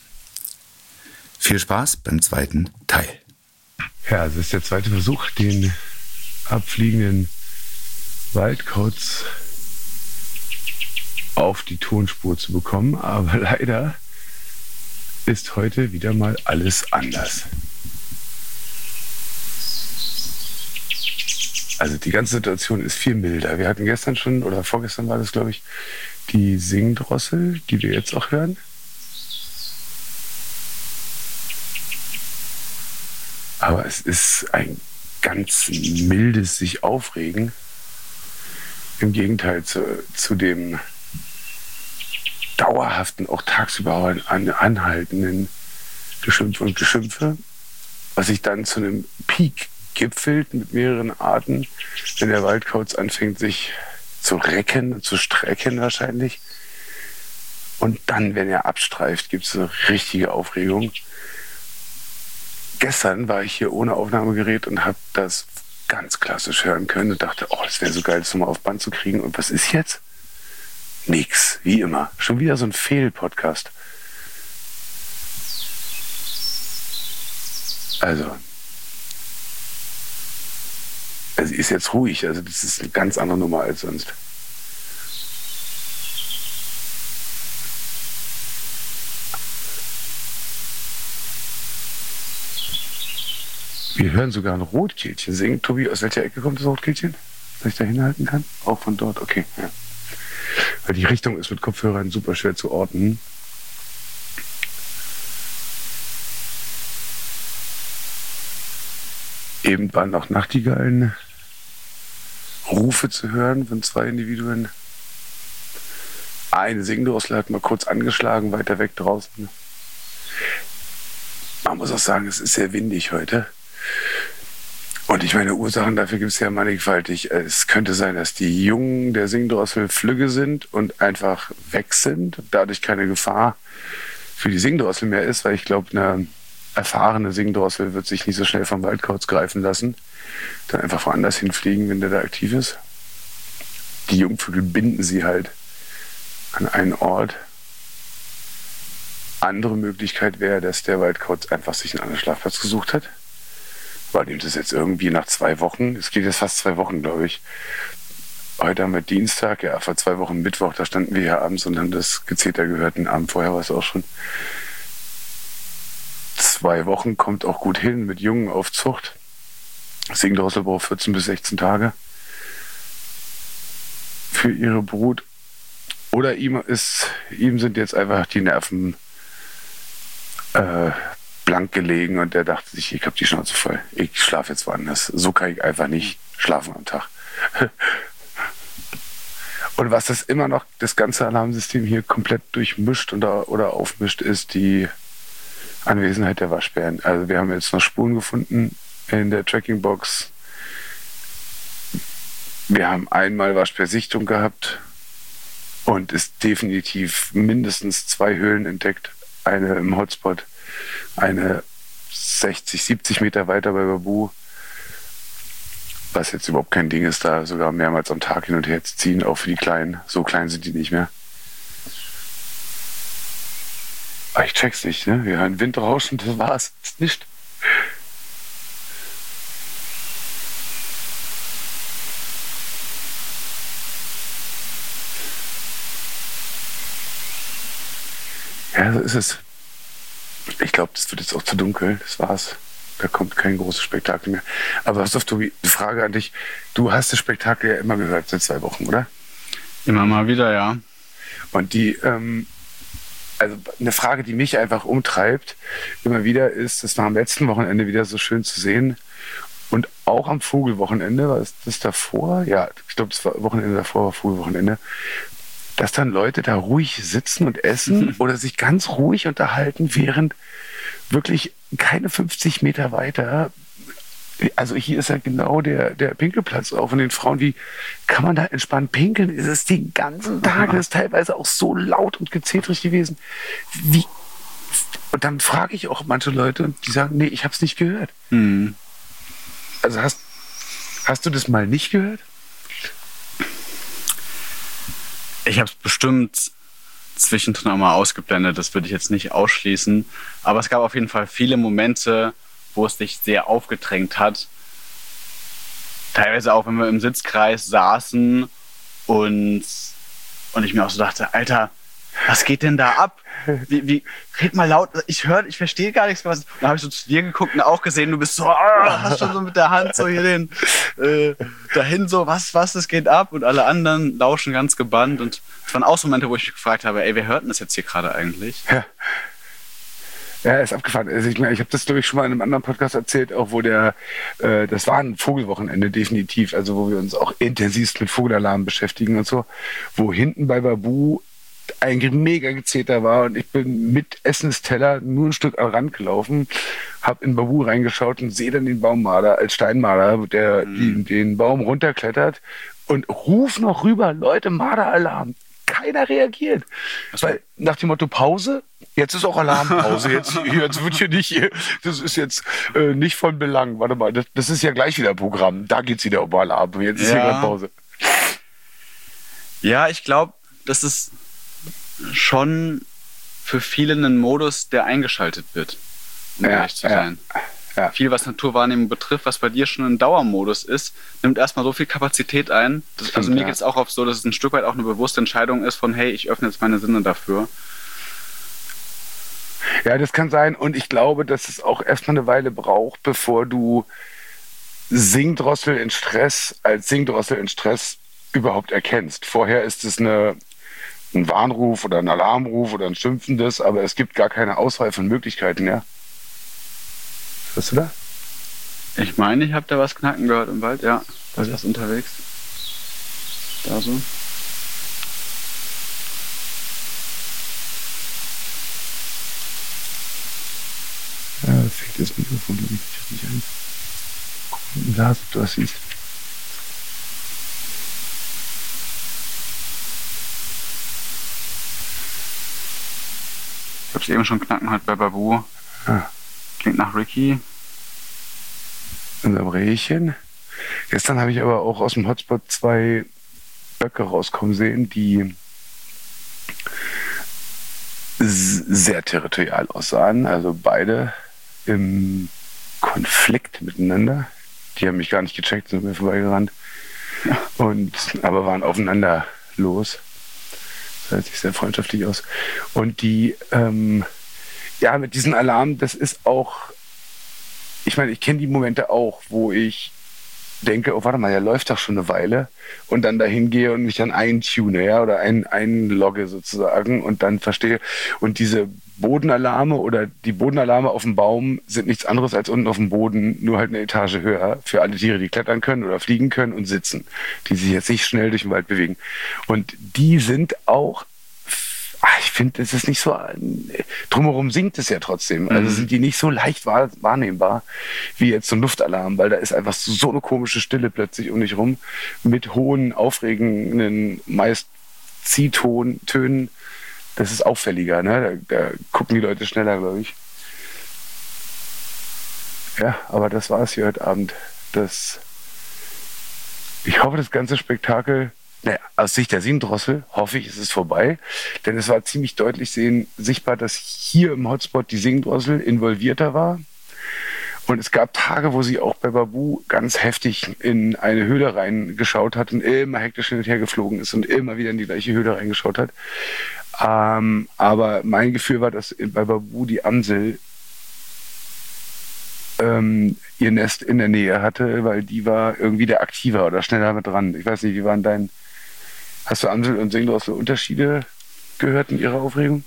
Speaker 3: Viel Spaß beim zweiten Teil.
Speaker 2: Ja, es ist der zweite Versuch, den abfliegenden Waldkauz auf die Tonspur zu bekommen, aber leider ist heute wieder mal alles anders. Also die ganze Situation ist viel milder. Wir hatten gestern schon, oder vorgestern war das, glaube ich, die Singdrossel, die wir jetzt auch hören. Aber es ist ein ganz mildes sich aufregen. Im Gegenteil zu, zu dem dauerhaften, auch tagsüber an, anhaltenden Geschimpfe und Geschimpfe, was sich dann zu einem Peak gipfelt mit mehreren Arten, wenn der Waldkauz anfängt, sich zu recken, zu strecken wahrscheinlich. Und dann, wenn er abstreift, gibt es eine richtige Aufregung. Gestern war ich hier ohne Aufnahmegerät und habe das ganz klassisch hören können und dachte, oh, das wäre so geil, das nochmal auf Band zu kriegen. Und was ist jetzt? Nix, wie immer. Schon wieder so ein Fehl-Podcast. Also, also ist jetzt ruhig. Also das ist eine ganz andere Nummer als sonst. Wir hören sogar ein Rotkehlchen singen. Tobi, aus welcher Ecke kommt das Rotkehlchen? Dass ich da hinhalten kann? Auch von dort, okay. Ja. Weil die Richtung ist mit Kopfhörern super schwer zu orten. Eben waren auch Nachtigallen Rufe zu hören von zwei Individuen. Eine Singdrossel hat mal kurz angeschlagen, weiter weg draußen. Man muss auch sagen, es ist sehr windig heute. Und ich meine, Ursachen dafür gibt es ja mannigfaltig. Es könnte sein, dass die Jungen der Singdrossel flügge sind und einfach weg sind. Dadurch keine Gefahr für die Singdrossel mehr ist, weil ich glaube, eine erfahrene Singdrossel wird sich nicht so schnell vom Waldkauz greifen lassen. Dann einfach woanders hinfliegen, wenn der da aktiv ist. Die Jungvögel binden sie halt an einen Ort. Andere Möglichkeit wäre, dass der Waldkauz einfach sich einen anderen Schlafplatz gesucht hat. Weil dem das jetzt irgendwie nach zwei Wochen, es geht jetzt fast zwei Wochen, glaube ich. Heute haben wir Dienstag, ja, vor zwei Wochen Mittwoch, da standen wir hier abends und haben das Gezeter gehört. Den Abend vorher war es auch schon. Zwei Wochen kommt auch gut hin mit Jungen auf Zucht. Singdrossel braucht vierzehn bis sechzehn Tage für ihre Brut. Oder ihm ist, ihm sind jetzt einfach die Nerven äh, blank gelegen und der dachte sich, ich habe die Schnauze voll. Ich schlafe jetzt woanders. So kann ich einfach nicht schlafen am Tag. Und was das immer noch, das ganze Alarmsystem hier komplett durchmischt oder, oder aufmischt, ist die Anwesenheit der Waschbären. Also wir haben jetzt noch Spuren gefunden in der Trackingbox. Wir haben einmal Waschbärsichtung gehabt und ist definitiv mindestens zwei Höhlen entdeckt. Eine im Hotspot, eine sechzig, siebzig Meter weiter bei Babu, was jetzt überhaupt kein Ding ist, da sogar mehrmals am Tag hin und her zu ziehen, auch für die Kleinen. So klein sind die nicht mehr. Aber ich check's nicht, ne? Wir hören Wind rauschen, das war's. Das ist nicht. Ja, so ist es. Ich glaube, das wird jetzt auch zu dunkel. Das war's. Da kommt kein großes Spektakel mehr. Aber pass auf, Tobi, eine Frage an dich. Du hast das Spektakel ja immer gehört seit zwei Wochen, oder?
Speaker 4: Immer mal wieder, ja.
Speaker 2: Und die, ähm, also eine Frage, die mich einfach umtreibt, immer wieder ist, das war am letzten Wochenende wieder so schön zu sehen. Und auch am Vogelwochenende, war das davor? Ja, ich glaube, das war Wochenende davor, war Vogelwochenende. Dass dann Leute da ruhig sitzen und essen oder sich ganz ruhig unterhalten, während wirklich keine fünfzig Meter weiter, also hier ist ja genau der, der Pinkelplatz auch von den Frauen, wie kann man da entspannt pinkeln? Ist es den ganzen Tag, das ist teilweise auch so laut und gezetrig gewesen. Wie? Und dann frage ich auch manche Leute und die sagen, nee, ich habe es nicht gehört.
Speaker 4: Mhm.
Speaker 2: Also hast, hast du das mal nicht gehört?
Speaker 4: Ich habe es bestimmt zwischendrin auch mal ausgeblendet, das würde ich jetzt nicht ausschließen. Aber es gab auf jeden Fall viele Momente, wo es dich sehr aufgedrängt hat. Teilweise auch, wenn wir im Sitzkreis saßen und, und ich mir auch so dachte, Alter, was geht denn da ab? Wie, wie, red mal laut, ich höre, ich verstehe gar nichts mehr. Und dann habe ich so zu dir geguckt und auch gesehen, du bist so, ah, hast schon so mit der Hand so hier den, äh, dahin so, was, was, es geht ab? Und alle anderen lauschen ganz gebannt. Und es waren auch so Momente, wo ich mich gefragt habe, ey, wer hört denn das jetzt hier gerade eigentlich?
Speaker 2: Ja. Ja, ist abgefahren. Also ich meine, ich habe das, glaube ich, schon mal in einem anderen Podcast erzählt, auch wo der, äh, das war ein Vogelwochenende definitiv, also wo wir uns auch intensivst mit Vogelalarm beschäftigen und so, wo hinten bei Babu ein mega Gezeter war und ich bin mit Essensteller nur ein Stück am Rand gelaufen, habe in Babu reingeschaut und sehe dann den Baummarder als Steinmarder, der
Speaker 4: Mhm.
Speaker 2: die, den Baum runterklettert und ruf noch rüber, Leute, Marderalarm. Keiner reagiert. Weil nach dem Motto Pause, jetzt ist auch Alarmpause, jetzt, jetzt wird hier nicht, das ist jetzt äh, nicht von Belang. Warte mal, das, das ist ja gleich wieder Programm. Da geht's wieder um Alarm. Jetzt ist
Speaker 4: Ja.
Speaker 2: hier gerade Pause.
Speaker 4: Ja, ich glaube, das ist schon für viele ein Modus, der eingeschaltet wird, um
Speaker 2: Ja,
Speaker 4: ehrlich zu
Speaker 2: ja,
Speaker 4: sein.
Speaker 2: ja.
Speaker 4: Viel, was Naturwahrnehmung betrifft, was bei dir schon ein Dauermodus ist, nimmt erstmal so viel Kapazität ein. Das, also
Speaker 2: Stimmt,
Speaker 4: mir
Speaker 2: ja.
Speaker 4: geht es auch oft so, dass es ein Stück weit auch eine bewusste Entscheidung ist von, hey, ich öffne jetzt meine Sinne dafür.
Speaker 2: Ja, das kann sein. Und ich glaube, dass es auch erstmal eine Weile braucht, bevor du Singdrossel in Stress als Singdrossel in Stress überhaupt erkennst. Vorher ist es eine, ein Warnruf oder ein Alarmruf oder ein schimpfendes, aber es gibt gar keine Auswahl von Möglichkeiten, ja. Hörst du da?
Speaker 4: Ich meine, ich habe da was knacken gehört im Wald, ja. Da ist was unterwegs. Da so.
Speaker 2: Ja, das fängt das Mikrofon, glaube ich, nicht an. Guck mal im Glas, ob du das siehst.
Speaker 4: Ich habe es eben schon knacken gehört bei Babu.
Speaker 2: Ah,
Speaker 4: Klingt nach Ricky.
Speaker 2: unserem Rehchen. Gestern habe ich aber auch aus dem Hotspot zwei Böcke rauskommen sehen, die s- sehr territorial aussahen. Also beide im Konflikt miteinander. Die haben mich gar nicht gecheckt, sind mir vorbeigerannt. Und, aber waren aufeinander los. Das sah sich sehr freundschaftlich aus. Und die, ähm, ja, mit diesem Alarm, das ist auch, ich meine, ich kenne die Momente auch, wo ich denke, oh, warte mal, der läuft doch schon eine Weile und dann dahin gehe und mich dann eintune, ja, oder ein, einlogge sozusagen und dann verstehe. Und diese Bodenalarme oder die Bodenalarme auf dem Baum sind nichts anderes als unten auf dem Boden, nur halt eine Etage höher für alle Tiere, die klettern können oder fliegen können und sitzen, die sich jetzt nicht schnell durch den Wald bewegen. Und die sind auch, ach, ich finde, es ist nicht so, drumherum singt es ja trotzdem. Also
Speaker 4: Mhm.
Speaker 2: sind die nicht so leicht wahr, wahrnehmbar wie jetzt so ein Luftalarm, weil da ist einfach so eine komische Stille plötzlich um dich rum mit hohen, aufregenden, meist Ziehton, Tönen. Das ist auffälliger, ne? Da, da gucken die Leute schneller, glaube ich. Ja, aber das war es hier heute Abend. Das, ich hoffe, das ganze Spektakel, naja, aus Sicht der Singdrossel hoffe ich, ist es vorbei. Denn es war ziemlich deutlich sehen, sichtbar, dass hier im Hotspot die Singdrossel involvierter war. Und es gab Tage, wo sie auch bei Babu ganz heftig in eine Höhle reingeschaut hat und immer hektisch hin und her geflogen ist und immer wieder in die gleiche Höhle reingeschaut hat. Ähm, aber mein Gefühl war, dass bei Babu die Amsel ähm, ihr Nest in der Nähe hatte, weil die war irgendwie der aktiver oder schneller mit dran. Ich weiß nicht, wie waren dein... Hast du Amsel und Singdrossel Unterschiede gehört in ihrer Aufregung?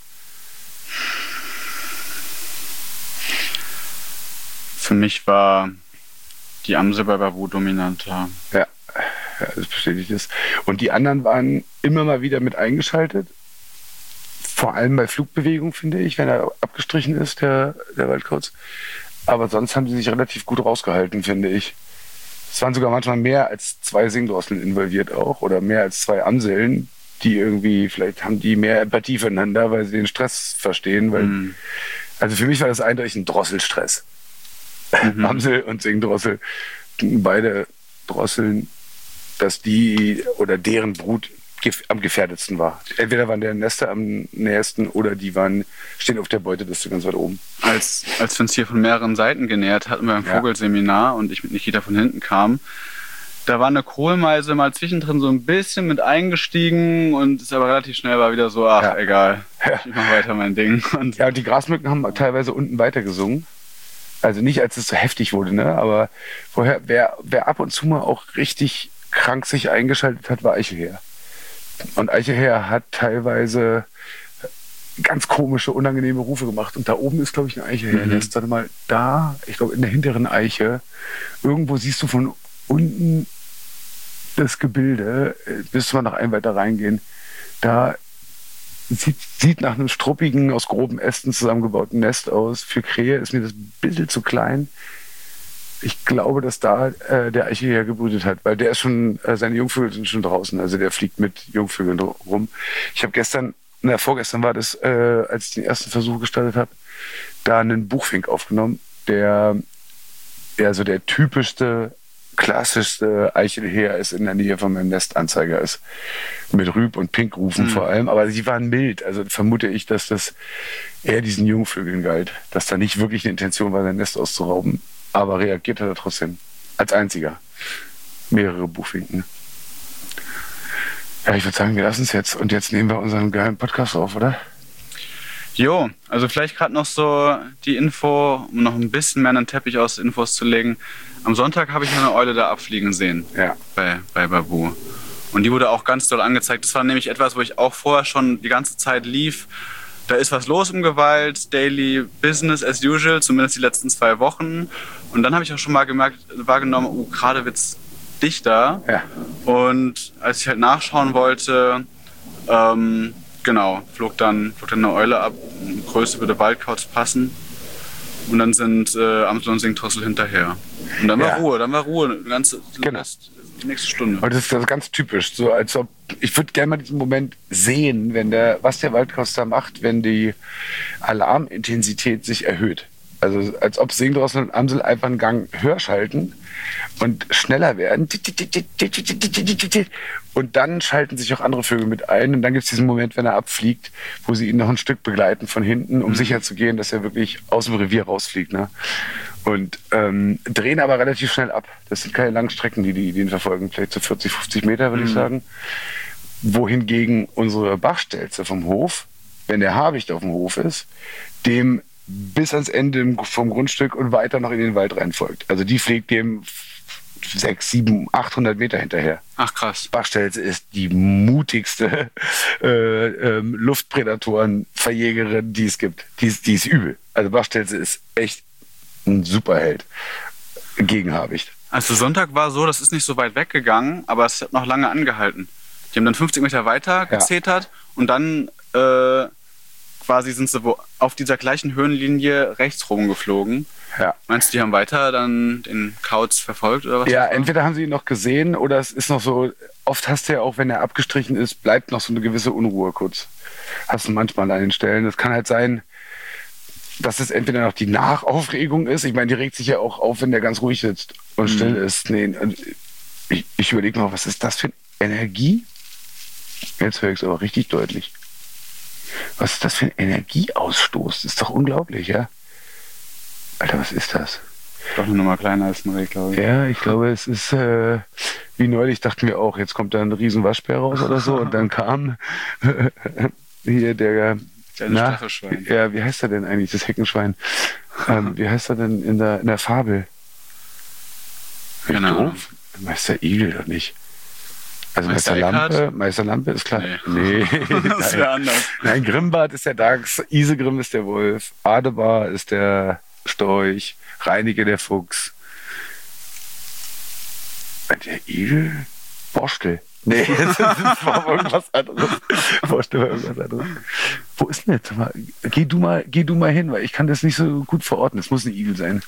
Speaker 4: Für mich war die Amsel bei Babu dominanter.
Speaker 2: Ja, ja, das bestätigt es. Und die anderen waren immer mal wieder mit eingeschaltet. Vor allem bei Flugbewegung, finde ich, wenn er abgestrichen ist, der, der Waldkauz. Aber sonst haben sie sich relativ gut rausgehalten, finde ich. Es waren sogar manchmal mehr als zwei Singdrosseln involviert auch oder mehr als zwei Amseln, die irgendwie, vielleicht haben die mehr Empathie füreinander, weil sie den Stress verstehen. Weil,
Speaker 4: Mhm.
Speaker 2: Also für mich war das eindeutig ein Drosselstress.
Speaker 4: Mhm.
Speaker 2: Amsel und Singdrossel, beide Drosseln, dass die oder deren Brut gef- am gefährdetsten war. Entweder waren deren Nester am nächsten oder die waren, stehen auf der Beuteliste ganz weit oben.
Speaker 4: Als, als wir uns hier von mehreren Seiten genähert hatten beim
Speaker 2: Ja.
Speaker 4: Vogelseminar und ich mit Nikita von hinten kam, da war eine Kohlmeise mal zwischendrin so ein bisschen mit eingestiegen und ist aber relativ schnell war wieder so, ach,
Speaker 2: Ja.
Speaker 4: egal,
Speaker 2: Ja.
Speaker 4: ich mach weiter mein Ding. Und
Speaker 2: Ja, und die Grasmücken haben teilweise unten weiter gesungen. Also nicht, als es so heftig wurde, ne? Aber vorher, wer, wer ab und zu mal auch richtig krank sich eingeschaltet hat, war Eichelherr. Und Eichelherr hat teilweise ganz komische, unangenehme Rufe gemacht. Und da oben ist, glaube ich, ein Eichelhähernest. Mhm. Warte mal, da, ich glaube, in der hinteren Eiche, irgendwo siehst du von unten das Gebilde, bis wir noch ein weiter reingehen. Da sieht, sieht nach einem struppigen, aus groben Ästen zusammengebauten Nest aus. Für Krähe ist mir das ein bisschen zu klein. Ich glaube, dass da äh, der Eichelhäher gebrütet hat, weil der ist schon, äh, seine Jungvögel sind schon draußen. Also der fliegt mit Jungvögeln rum. Ich habe gestern, na vorgestern war das, äh, als ich den ersten Versuch gestartet habe, da einen Buchfink aufgenommen, der ja so der typischste, klassischste Eichelhäher ist, in der Nähe von meinem Nestanzeiger ist. Mit Rüb- und Pinkrufen mhm. vor allem. Aber sie waren mild. Also vermute ich, dass das eher diesen Jungvögeln galt. Dass da nicht wirklich eine Intention war, sein Nest auszurauben. Aber reagiert hat er trotzdem. Als einziger. Mehrere Buchfinken. Ja, ich würde sagen, wir lassen es jetzt. Und jetzt nehmen wir unseren geilen Podcast auf, oder?
Speaker 4: Jo, also vielleicht gerade noch so die Info, um noch ein bisschen mehr an den Teppich aus Infos zu legen. Am Sonntag habe ich eine Eule da abfliegen sehen.
Speaker 2: Ja.
Speaker 4: Bei, bei Babu. Und die wurde auch ganz doll angezeigt. Das war nämlich etwas, wo ich auch vorher schon die ganze Zeit lief. Da ist was los im Gewalt, Daily Business as usual, zumindest die letzten zwei Wochen. Und dann habe ich auch schon mal gemerkt, wahrgenommen, oh, gerade wird es dichter.
Speaker 2: Ja.
Speaker 4: Und als ich halt nachschauen wollte, ähm, genau, flog dann, flog dann eine Eule ab. Die Größe würde Waldkauz passen. Und dann sind äh, Amsel und Singdrossel hinterher. Und dann war
Speaker 2: Ja.
Speaker 4: Ruhe, dann war Ruhe, die ganze
Speaker 2: Genau.
Speaker 4: die nächste Stunde.
Speaker 2: Und das ist das ganz typisch. So, als ob, ich würde gerne mal diesen Moment sehen, wenn der, was der Waldkauz da macht, wenn die Alarmintensität sich erhöht. Also als ob Singdrossel und Amsel einfach einen Gang höher schalten und schneller werden. Und dann schalten sich auch andere Vögel mit ein. Und dann gibt es diesen Moment, wenn er abfliegt, wo sie ihn noch ein Stück begleiten von hinten, um mhm. sicher zu gehen, dass er wirklich aus dem Revier rausfliegt. Ne? Und ähm, drehen aber relativ schnell ab. Das sind keine langen Strecken, die die ihn verfolgen. Vielleicht so vierzig, fünfzig Meter, würde mhm. ich sagen. Wohingegen unsere Bachstelze vom Hof, wenn der Habicht auf dem Hof ist, dem bis ans Ende vom Grundstück und weiter noch in den Wald reinfolgt. Also die fliegt dem sechs, sieben, achthundert Meter hinterher.
Speaker 4: Ach krass.
Speaker 2: Bachstelze ist die mutigste äh, ähm, Luftprädatoren-Verjägerin, die es gibt. Die ist, die ist übel. Also Bachstelze ist echt ein Superheld gegen Habicht.
Speaker 4: Also Sonntag war so, das ist nicht so weit weggegangen, aber es hat noch lange angehalten. Die haben dann fünfzig Meter weiter gezetert ja. und dann äh, quasi sind sie wo auf dieser gleichen Höhenlinie rechts rumgeflogen.
Speaker 2: Ja.
Speaker 4: Meinst du, die haben weiter dann den Kauz verfolgt oder was?
Speaker 2: Ja, entweder haben sie ihn noch gesehen oder es ist noch so, oft hast du ja auch, wenn er abgestrichen ist, bleibt noch so eine gewisse Unruhe kurz. Hast du manchmal an den Stellen. Das kann halt sein, dass es entweder noch die Nachaufregung ist. Ich meine, die regt sich ja auch auf, wenn der ganz ruhig sitzt und mhm. still ist. Nee, ich, ich überlege mal, was ist das für eine Energie? Jetzt höre ich es aber richtig deutlich. Was ist das für ein Energieausstoß? Das ist doch unglaublich, ja? Alter, was ist das?
Speaker 4: Doch eine Nummer kleiner als ein Reh, glaube ich.
Speaker 2: Ja, ich glaube, es ist, äh, wie neulich dachten wir auch, jetzt kommt da ein riesen Waschbär raus oder so. Und dann kam hier der...
Speaker 4: Kleine Staffelschwein.
Speaker 2: Ja, wie heißt er denn eigentlich, das Heckenschwein? ähm, wie heißt er denn in der, in der Fabel?
Speaker 4: Keine Ahnung.
Speaker 2: Meister Igel doch nicht. Also
Speaker 4: Meister,
Speaker 2: Meister Lampe, Meister Lampe ist klar. Nee, nee
Speaker 4: das wäre anders.
Speaker 2: Nein, Grimbart ist der Dachs, Isegrim ist der Wolf, Adebar ist der Storch, Reineke der Fuchs. Der Igel? Borstel. Nee, das war irgendwas anderes. Borstel war irgendwas anderes. Wo ist denn jetzt? Geh du mal, geh du mal hin, weil ich kann das nicht so gut verorten. Es muss ein Igel sein.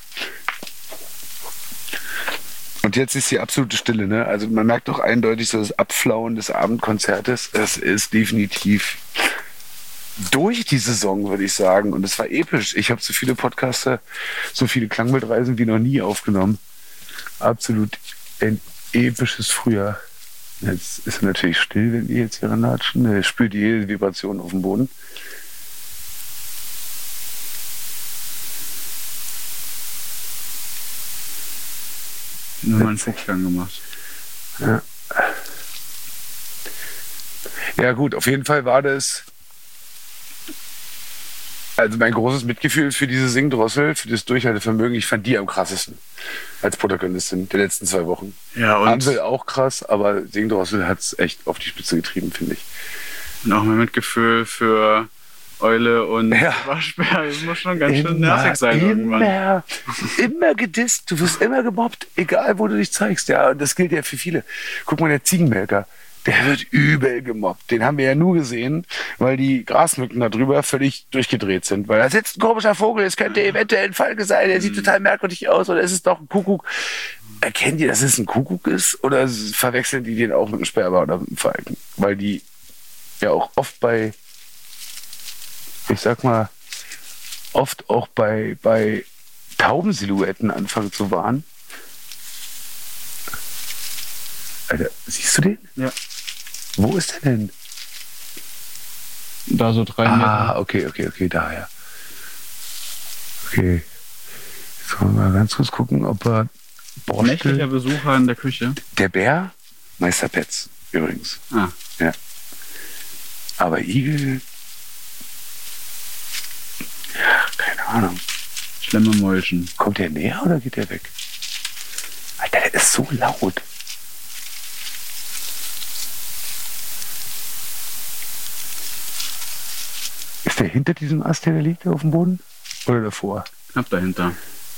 Speaker 2: Und jetzt ist die absolute Stille, ne? Also man merkt doch eindeutig so das Abflauen des Abendkonzertes. Es ist definitiv durch die Saison, würde ich sagen. Und es war episch. Ich habe so viele Podcaster, so viele Klangbildreisen wie noch nie aufgenommen. Absolut ein episches Frühjahr. Jetzt ist es natürlich still, wenn wir jetzt hier ranlatschen. Er spürt jede Vibration auf dem Boden.
Speaker 4: Nur mal einen Fuchsgang gemacht.
Speaker 2: Ja. Ja gut, auf jeden Fall war das also mein großes Mitgefühl für diese Singdrossel, für das Durchhaltevermögen. Ich fand die am krassesten als Protagonistin der letzten zwei Wochen.
Speaker 4: Ja, und
Speaker 2: Amsel auch krass, aber Singdrossel hat es echt auf die Spitze getrieben, finde ich.
Speaker 4: Und auch mein Mitgefühl für Eule und
Speaker 2: Ja.
Speaker 4: Waschbär. Das muss schon ganz schön nervig sein irgendwann.
Speaker 2: Immer, immer gedisst. Du wirst immer gemobbt, egal wo du dich zeigst. Ja, und das gilt ja für viele. Guck mal, der Ziegenmelker, der wird übel gemobbt. Den haben wir ja nur gesehen, weil die Grasmücken da drüber völlig durchgedreht sind. Weil da sitzt ein komischer Vogel, es könnte eventuell ein Falke sein, der sieht total merkwürdig aus oder ist es doch ein Kuckuck. Erkennen die, dass es ein Kuckuck ist oder verwechseln die den auch mit einem Sperber oder mit einem Falken? Weil die ja auch oft bei, ich sag mal, oft auch bei, bei Taubensilhouetten anfangen zu warnen. Alter, siehst du den?
Speaker 4: Ja.
Speaker 2: Wo ist der denn?
Speaker 4: Da so drei
Speaker 2: Ah,
Speaker 4: Meter.
Speaker 2: okay, okay, okay, daher. Okay. Jetzt wollen wir mal ganz kurz gucken, ob er
Speaker 4: Nächtlicher
Speaker 2: Borstel...
Speaker 4: Besucher in der Küche.
Speaker 2: Der Bär? Meister Petz, übrigens.
Speaker 4: Ah.
Speaker 2: Ja. Aber Igel... Ja, keine Ahnung.
Speaker 4: Schlemmermäulchen.
Speaker 2: Kommt der näher oder geht der weg? Alter, der ist so laut. Ist der hinter diesem Ast, der da liegt, auf dem Boden? Oder davor?
Speaker 4: Knapp dahinter.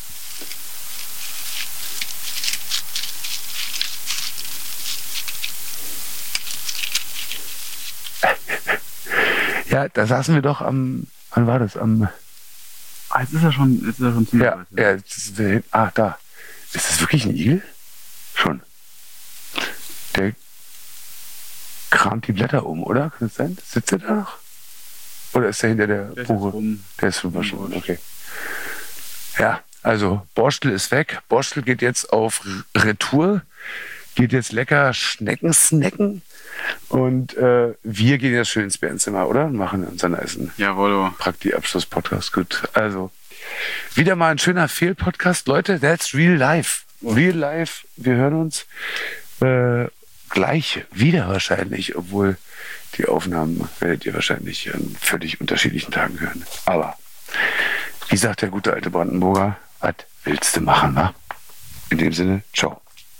Speaker 2: Ja, da saßen wir doch am... Wann war das? Am...
Speaker 4: Ah, jetzt ist er schon, jetzt ist er schon ziemlich
Speaker 2: Ja,
Speaker 4: weit.
Speaker 2: ja, das ist der, ah, da. Ist das wirklich ein Igel? Schon. Der kramt die Blätter um, oder? Kann das sein? Sitzt er da noch? Oder ist der hinter der
Speaker 4: Der ist
Speaker 2: Buche?
Speaker 4: jetzt rum.
Speaker 2: Der ist schon wahrscheinlich, okay. Ja, also Borstel ist weg. Borstel geht jetzt auf Retour. Geht jetzt lecker Schnecken snacken. Und äh, wir gehen jetzt schön ins Bärenzimmer, oder? Und machen unseren Essen.
Speaker 4: Jawohl.
Speaker 2: Prakti-Abschluss-Podcast, gut. Also, wieder mal ein schöner Fehl-Podcast. Leute, that's real life. Real life, wir hören uns äh, gleich wieder wahrscheinlich, obwohl die Aufnahmen werdet ihr wahrscheinlich an völlig unterschiedlichen Tagen hören. Aber, wie sagt der gute alte Brandenburger, was willst du machen, wa? In dem Sinne, ciao.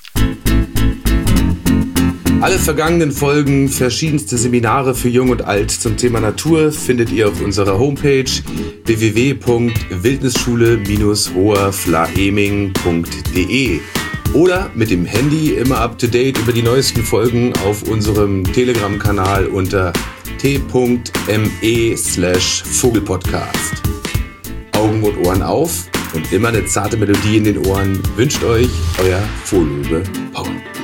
Speaker 1: Alle vergangenen Folgen, verschiedenste Seminare für Jung und Alt zum Thema Natur findet ihr auf unserer Homepage w w w punkt wildnisschule Bindestrich hoherflaeming punkt d e oder mit dem Handy immer up to date über die neuesten Folgen auf unserem Telegram-Kanal unter t punkt m e slash vogelpodcast. Augen und Ohren auf und immer eine zarte Melodie in den Ohren wünscht euch euer Fohllöwe Paul.